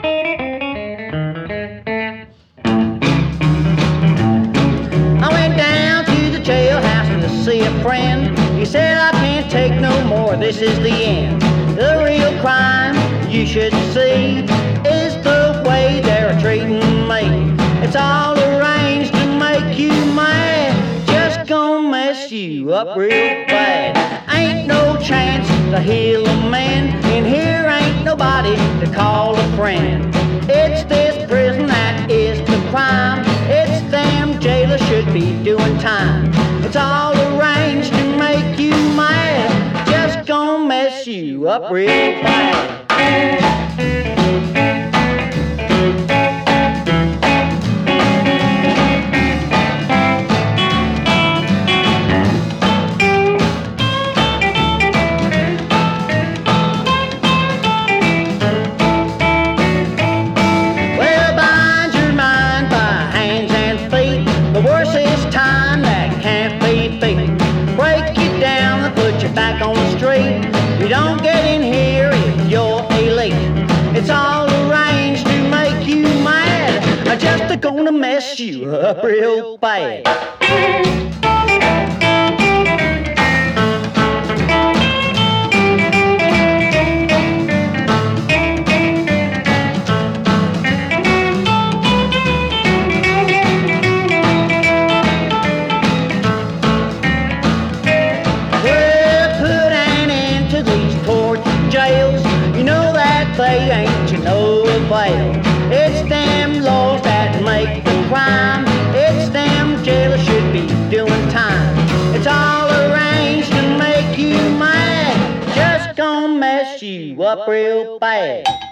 I went down to the jailhouse to see a friend. He said, I can't take no more, this is the end. The real crime you should see is the way they're treating me. It's all arranged to make you mad, just gonna mess you up real bad. Ain't no chance to heal a man, in here ain't nobody to call a friend. It's this prison that is the crime, it's them jailers should be doing time. It's all arranged to make you mad, just gonna mess you up real bad. Back on the street, you don't get in here if you're elite. It's all arranged to make you mad, I'm just gonna mess you up real bad. They ain't to no avail. It's them laws that make the crime. It's them jailers should be doing time. It's all arranged to make you mad, just gonna mess you up real bad.